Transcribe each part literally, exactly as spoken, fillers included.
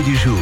du jour.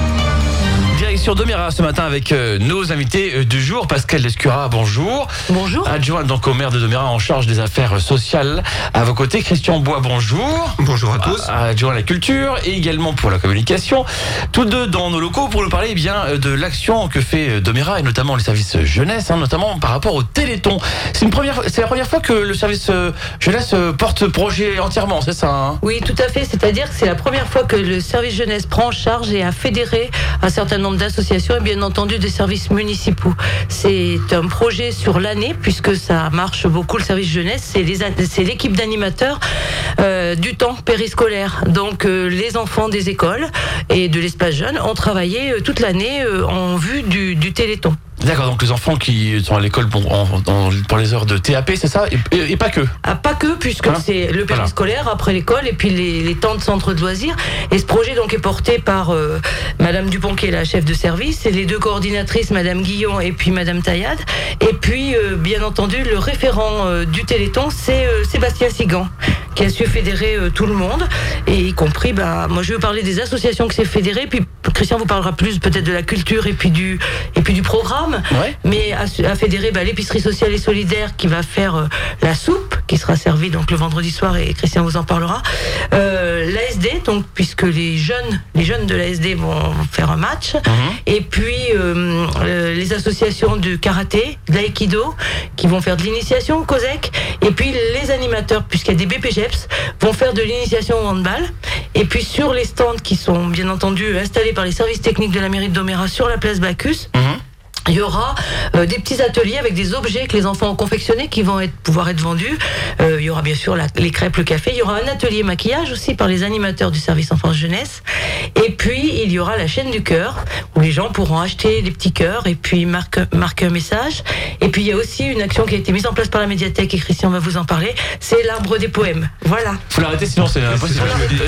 Direction Domérat ce matin avec euh, nos invités euh, du jour. Pascal Lescura, bonjour. Bonjour. Adjoint donc au maire de Domérat en charge des affaires sociales. À vos côtés, Christian Bois, bonjour. Bonjour à tous. Adjoint à la culture et également pour la communication. Tous deux dans nos locaux pour nous parler eh bien de l'action que fait Domérat et notamment les services jeunesse, hein, notamment par rapport au Téléthon. C'est une première, c'est la première fois que le service euh, jeunesse euh, porte projet entièrement, c'est ça hein? Oui, tout à fait. C'est-à-dire que c'est la première fois que le service jeunesse prend en charge et a fédéré un certain nombre d'associations et bien entendu des services municipaux. C'est un projet sur l'année puisque ça marche beaucoup le service jeunesse. C'est, les, c'est l'équipe d'animateurs euh, du temps périscolaire. Donc euh, les enfants des écoles et de l'espace jeune ont travaillé euh, toute l'année euh, en vue du, du Téléthon. D'accord, donc les enfants qui sont à l'école bon, en, en, pour les heures de T A P, c'est ça et, et, et pas que Ah, pas que, puisque hein c'est le périscolaire voilà. Après l'école et puis les, les temps de centre de loisirs. Et ce projet donc est porté par euh, Madame Dupont qui est la chef de service et les deux coordinatrices, Madame Guillon et puis Madame Taillade. Et puis, euh, bien entendu, le référent euh, du Téléthon, c'est euh, Sébastien Sigan, qui a su fédérer euh, tout le monde, et y compris, bah, moi je vais vous parler des associations que c'est fédéré, puis Christian vous parlera plus peut-être de la culture et puis du, et puis du programme, ouais. mais à, à fédérer bah, l'épicerie sociale et solidaire qui va faire euh, la soupe, qui sera servie donc le vendredi soir, et Christian vous en parlera, euh, l'A S D, donc puisque les jeunes, les jeunes de l'A S D vont faire un match, mmh. et puis euh, euh, les associations de karaté, de l'aïkido, qui vont faire de l'initiation, COSEC, et puis les animateurs, puisqu'il y a des B P G E P S, vont faire de l'initiation au handball. Et puis sur les stands qui sont bien entendu installés par les services techniques de la mairie de Domérat sur la place Bacchus, mmh. il y aura euh, des petits ateliers avec des objets que les enfants ont confectionnés qui vont être, pouvoir être vendus. Euh, il y aura bien sûr la, les crêpes, le café. Il y aura un atelier maquillage aussi par les animateurs du service enfance-jeunesse. Et puis, il y aura la chaîne du cœur où les gens pourront acheter des petits cœurs et puis marquer, marquer un message. Et puis, il y a aussi une action qui a été mise en place par la médiathèque et Christian va vous en parler. C'est l'arbre des poèmes. Voilà. Faut l'arrêter sinon c'est impossible.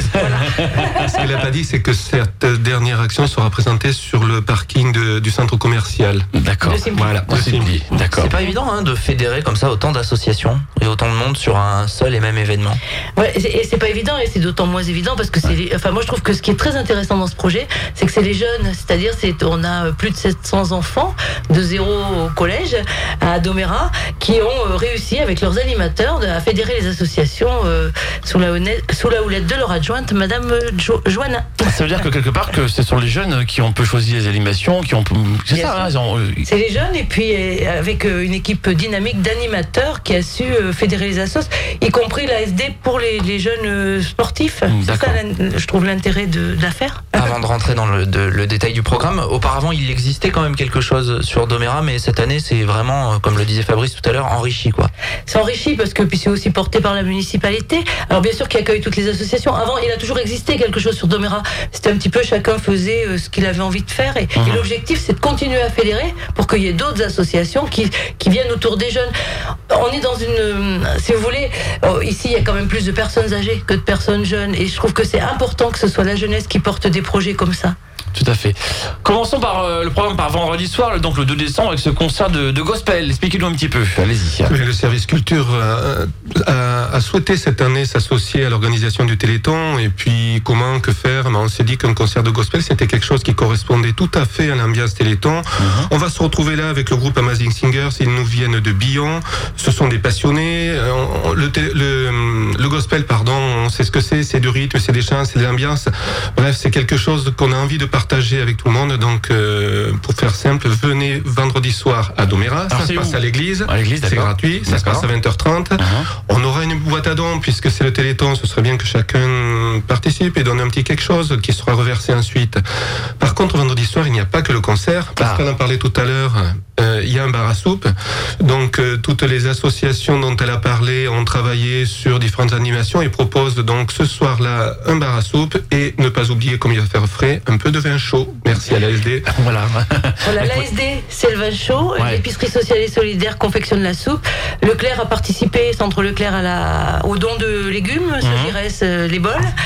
Voilà. Ce qu'elle n'a pas dit, c'est que cette dernière action sera présentée sur le parking de, du centre commercial. D'accord. Voilà. D'accord. C'est pas évident hein, de fédérer comme ça autant d'associations et autant de monde sur un seul et même événement. Ouais, et c'est pas évident, et c'est d'autant moins évident parce que c'est. Les, enfin, moi je trouve que ce qui est très intéressant dans ce projet, c'est que c'est les jeunes, c'est-à-dire c'est on a plus de sept cents enfants de zéro au collège à Domérat qui ont réussi avec leurs animateurs à fédérer les associations euh, sous la houlette, sous la houlette de leur adjointe, Madame jo- Joanna. Ça veut dire que quelque part que ce sont les jeunes qui ont peu choisi les animations, qui ont. C'est Bien ça. Hein, ils ont... C'est les jeunes et puis avec une équipe dynamique d'animateurs qui a su fédérer les assos, y compris l'A S D pour les, les jeunes sportifs. D'accord. C'est ça, je trouve, l'intérêt de, de l'affaire. Avant de rentrer dans le, de, le détail du programme, auparavant il existait quand même quelque chose sur Domérat, mais cette année c'est vraiment, comme le disait Fabrice tout à l'heure, enrichi quoi. C'est enrichi parce que puis c'est aussi porté par la municipalité. Alors bien sûr qui accueille toutes les associations. Avant il a toujours existé quelque chose sur Domérat. C'était un petit peu chacun faisait euh, ce qu'il avait envie de faire et, mmh. et l'objectif c'est de continuer à fédérer pour qu'il y ait d'autres associations qui, qui viennent autour des jeunes. On est dans une, si vous voulez, oh, ici il y a quand même plus de personnes âgées que de personnes jeunes et je trouve que c'est important que ce soit la jeunesse qui porte des projets comme ça. Tout à fait. Commençons par euh, le programme par vendredi soir, donc le deux décembre, avec ce concert de, de gospel. Expliquez-nous un petit peu. Allez-y. Oui, le service culture euh, a, a souhaité cette année s'associer à l'organisation du Téléthon. Et puis, comment, que faire? On s'est dit qu'un concert de gospel, c'était quelque chose qui correspondait tout à fait à l'ambiance Téléthon. Mm-hmm. On va se retrouver là avec le groupe Amazing Singers. Ils nous viennent de Billon. Ce sont des passionnés. On, le, le, le gospel, pardon, on sait ce que c'est. C'est du rythme, c'est des chants, c'est de l'ambiance. Bref, c'est quelque chose qu'on a envie de partager avec tout le monde. Donc, euh, pour faire simple, venez vendredi soir à Domérat. Ça se passe où? à l'église. À l'église, c'est gratuit. Ça d'accord. se passe à vingt heures trente. Uh-huh. On aura une boîte à dons puisque c'est le Téléthon. Ce serait bien que chacun participe et donne un petit quelque chose qui sera reversé ensuite. Par contre, vendredi soir, il n'y a pas que le concert. Pascal ah. en parlait tout à l'heure. Euh, il y a un bar à soupe. Donc, euh, toutes les associations dont elle a parlé ont travaillé sur différentes animations et proposent donc ce soir-là un bar à soupe et ne pas oublier, comme il va faire frais, un peu de vin chaud. Merci à l'A S D. Voilà. Voilà, l'A S D, c'est le vin chaud. Ouais. L'épicerie sociale et solidaire confectionne la soupe. Leclerc a participé, Centre Leclerc, à la, au don de légumes, mmh. Sagirès, euh, les bols. Et les,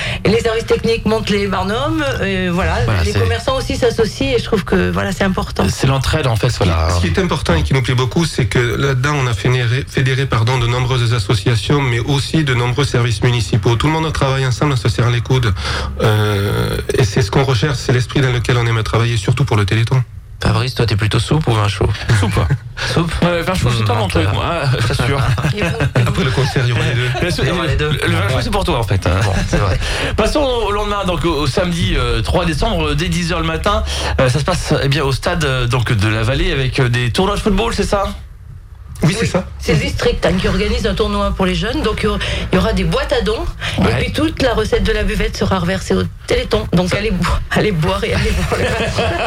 services techniques montent les barnums. Et voilà, Voilà, les c'est- commerçants aussi s'associent et je trouve que voilà, c'est important. C'est l'entraide en fait, voilà. Ce qui est important et qui nous plaît beaucoup, c'est que là-dedans, on a fédéré, fédéré pardon, de nombreuses associations, mais aussi de nombreux services municipaux. Tout le monde travaille ensemble en se serrant les coudes. Euh, et c'est ce qu'on recherche, c'est l'esprit dans lequel on aime travailler, surtout pour le Téléthon. Fabrice, toi, t'es plutôt soupe ou vin chaud? Soupe. Soupe. Ouais, vin chaud, c'est Mmh, pas mon truc, menteur. moi, hein, je t'assure. Et vous- Après le concert, il y aura les deux. Le, Il y aura les deux. le vin chaud, c'est pour toi en fait. hein. Bon, c'est vrai. Passons au lendemain, donc au, au samedi euh, trois décembre, euh, dès dix heures le matin. Euh, ça se passe eh bien au stade euh, donc de la Vallée avec euh, des tournois de football, c'est ça? Oui, c'est ça. C'est le district hein, qui organise un tournoi pour les jeunes. Donc il y aura- il y aura des boîtes à dons. Ouais. Et puis toute la recette de la buvette sera reversée au Téléthon. Donc allez, bo- allez boire et allez boire le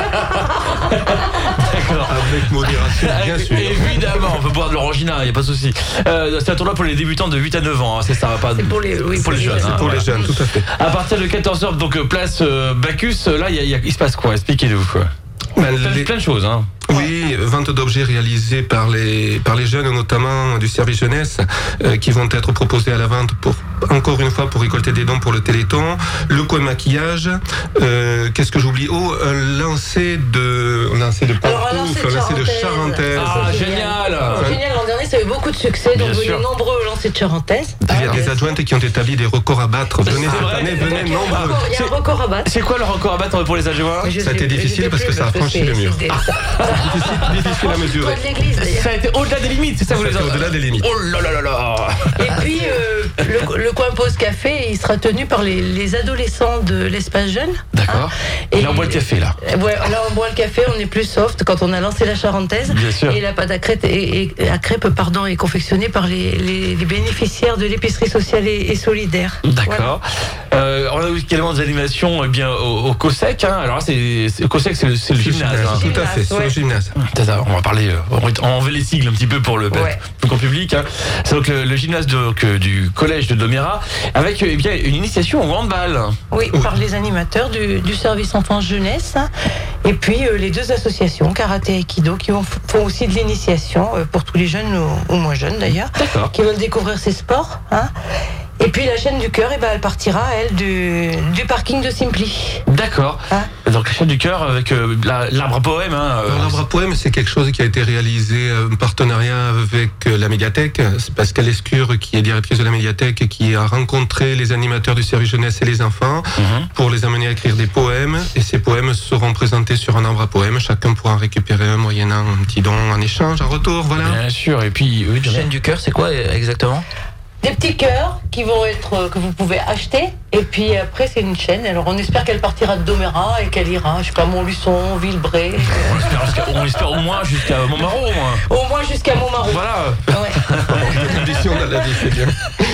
match. D'accord. Avec modération, bien sûr. Évidemment, on peut boire de l'orangina, il n'y a pas de souci. Euh, c'est un tournoi pour les débutants de huit à neuf ans, hein, c'est ça, pas C'est pour les, oui, pour les jeunes. jeunes. hein, Pour les voilà. jeunes, tout à fait. À partir de quatorze heures, donc euh, place euh, Bacchus, là, il y a- il y a- il se passe quoi? Expliquez-nous. Quoi. Ben, Plein, les- plein de choses. Hein. Oui, vente d'objets réalisés par les, par les jeunes, notamment du service jeunesse, euh, qui vont être proposés à la vente pour, encore une fois, pour récolter des dons pour le Téléthon. Le coin maquillage, euh, qu'est-ce que j'oublie? Oh, un lancer de, un lancer de Alors, un lancer pantoufles, de un lancer de charentaise. charentaise. Ah, c'est génial. C'est Génial, l'an dernier ça a eu beaucoup de succès, Bien donc sûr. venez nombreux au lancer de charentaise. Il y a des adjointes qui ont établi des records à battre. Venez C'est cette vrai. année, venez Il y a un nombreux. record- il y a un record à battre. C'est quoi le record à battre pour les adjoints? Mais je Ça a sais- été je difficile sais parce plus, que ça a franchi c'est- le mur. c'est des- Difficile, difficile à mesurer. Toi de l'église, d'ailleurs. Ça a été au-delà des limites, c'est ça vous Ça a les été au-delà des limites. Oh là là là là. Et puis, euh, le, le coin pause café, il sera tenu par les, les adolescents de l'espace jeune. D'accord. Et- Et là, on boit le café, là. Ouais, là, on boit le café, on est plus soft quand on a lancé la charentaise. Bien sûr. Et la pâte à crêpe est, est- à crêpes, pardon, est confectionnée par les, les- les bénéficiaires de l'épicerie sociale et, et solidaire. D'accord. Euh, on a eu également des animations eh bien, au, au COSEC. Hein. Alors là, c'est, c'est- le COSEC, c'est le, c'est le gymnase. hein. Tout à fait, c'est Ouais. le gymnase. C'est ça, on va parler, euh, on va enlever les sigles un petit peu pour le, Ouais. le grand public. Hein. C'est donc le, le gymnase de- donc, euh, du collège de Domérat avec euh, eh bien, une initiation au handball. Oui, Oui. par les animateurs du, du service enfance-jeunesse. Et puis euh, les deux associations, Karaté et Aikido, qui ont- font aussi de l'initiation euh, pour tous les jeunes ou, ou moins jeunes d'ailleurs, D'accord. qui veulent découvrir ces sports. Hein. Et puis la chaîne du cœur, eh ben, elle partira, elle, du, du parking de Simply. D'accord. Hein. Donc la chaîne du cœur avec euh, la- l'arbre à poème. Hein, euh, Alors, L'arbre à poème, c'est quelque chose qui a été réalisé en partenariat avec euh, la médiathèque. C'est Pascal Escure, qui est directrice de la médiathèque, qui a rencontré les animateurs du service jeunesse et les enfants mhm. pour les amener à écrire des poèmes. Et ces poèmes seront présentés sur un arbre à poème. Chacun pourra en récupérer un moyennant un petit don en échange, en retour. Voilà. Bien sûr. Et puis, oui, je- Chaîne du cœur, c'est quoi euh, exactement? Des petits cœurs qui vont être euh, que vous pouvez acheter. Et puis après, c'est une chaîne. Alors on espère qu'elle partira de Domérat et qu'elle ira, je sais pas, Montluçon, Villebray, euh, on, espère jusqu'à- on espère au moins jusqu'à Montmarot. Hein. au moins jusqu'à Montmarot. Voilà. Ouais. L'édition de la vie, c'est bien.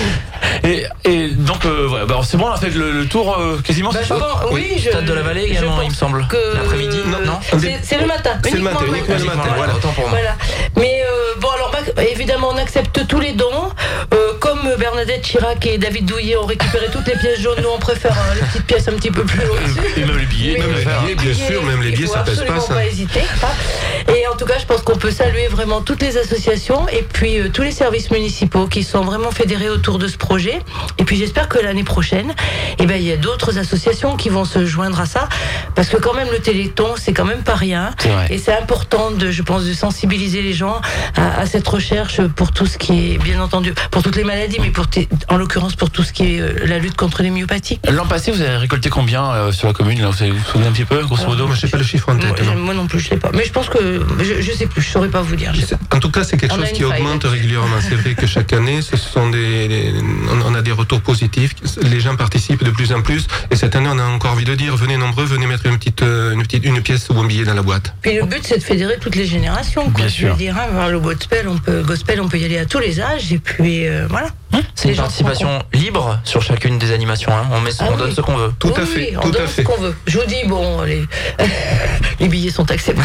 Et, et donc, euh, voilà, bah, c'est bon, on a fait le, le tour euh, quasiment, Bah, c'est je ça pense- oui, je, Stade de la Vallée je également, pense il me semble. que- L'après-midi, non, non C'est c'est le matin. C'est le uniquement matin, uniquement le matin, voilà. Autant pour moi. Voilà. Mais euh, bon, alors bah, évidemment, on accepte tous les dons. Euh, comme Bernadette Chirac et David Douillet ont récupéré toutes les pièces jaunes, nous on préfère euh, les petites pièces un petit peu plus au-dessus. Et même les billets. Oui, même les les faire. billets, bien sûr, même les il billets, faut ça pèse pas, absolument ça. pas hésiter. hein. Et en tout cas, je pense qu'on peut saluer vraiment toutes les associations et puis euh, tous les services municipaux qui sont vraiment fédérés autour de ce projet. Et puis j'espère que l'année prochaine, eh ben, il y a d'autres associations qui vont se joindre à ça, parce que quand même le Téléthon, c'est quand même pas rien. C'est vrai. Et c'est important, de, je pense, de sensibiliser les gens à, à cette recherche pour tout ce qui est, bien entendu, pour toutes les maladies, mais pour t- en l'occurrence pour tout ce qui est euh, la lutte contre les myopathies. L'an passé, vous avez récolté combien euh, sur la commune là, vous savez- vous vous souvenez un petit peu, grosso modo? Moi, je sais pas le chiffre en Moi, tête. non. moi non plus, je sais pas. Mais je pense que je, je sais plus, je saurais pas vous dire. je sais pas. En tout cas, c'est quelque On a chose une qui faille augmente là-dessus. régulièrement. C'est vrai que chaque année, ce sont des, des- on on a des retours positifs. Les gens participent de plus en plus. Et cette année, on a encore envie de dire, venez nombreux, venez mettre une petite, euh, une petite, une pièce ou un billet dans la boîte. Puis le but, c'est de fédérer toutes les générations. Quoi, Bien je sûr. veux dire, hein, voir le gospel, on peut, gospel, on peut y aller à tous les âges. Et puis euh, voilà. C'est Les une gens participation libre sur chacune des animations. Hein. On, met, Ah on oui. donne ce qu'on veut. Tout Oui, à fait, oui, on tout donne à ce fait. qu'on veut. Je vous dis, bon, les, les billets sont acceptés.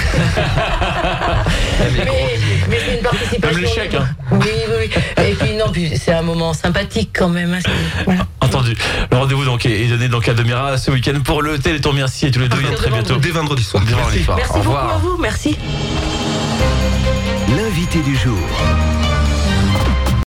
mais mais c'est une participation. Même les chèques, hein. Oui, oui, oui. Et puis non, puis c'est un moment sympathique quand même. hein, c'est- voilà. Entendu. Le rendez-vous donc est est donné donc à Domérat ce week-end pour le Téléthon. Merci à tous les deux et à très bientôt. Dès vendredi soir. Dès vendredi soir. Merci Au beaucoup revoir. à vous. Merci. L'invité du jour.